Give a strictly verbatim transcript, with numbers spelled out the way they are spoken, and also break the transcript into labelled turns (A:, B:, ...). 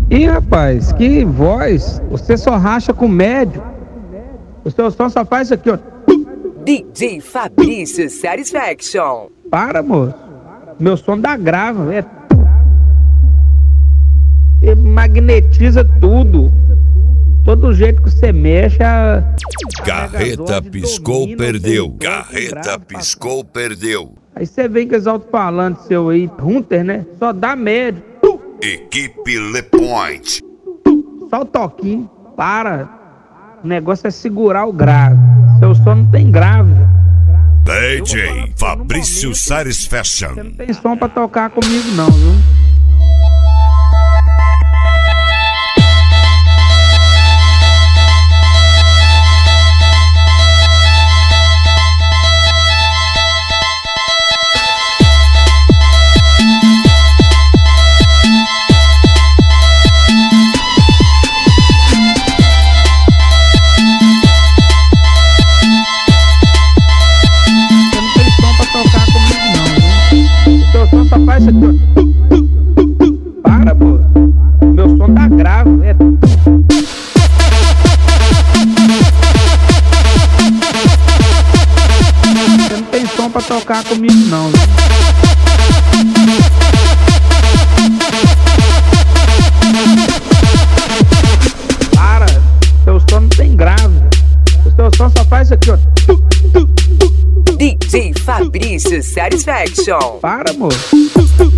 A: Ih, rapaz, que voz. Você só racha com médio. O seu som só faz isso aqui, ó.
B: D J Fabrício Satisfaction.
A: Para, moço. Meu som dá grave. É... E magnetiza tudo. Todo jeito que você mexe, a...
C: Carreta piscou,
A: domina,
C: perdeu.
A: você
C: Carreta
A: grava,
C: piscou, perdeu.
A: Aí você vem com os alto-falantes seu aí, Hunter, né? Só dá médio.
C: Equipe Le Point.
A: Só o toquinho. Para. O negócio é segurar o grave. Seu som não tem grave.
C: D J Fabrício Satisfaction.
A: Você não tem som pra tocar comigo não, viu? Só faz isso aqui, ó. Para, pô. Meu som tá grave, é. Você não tem som pra tocar comigo não, viu? Para, seu som não tem grave. O seu som só faz isso aqui, ó.
B: D J Fabrício Satisfaction.
A: Para, moço.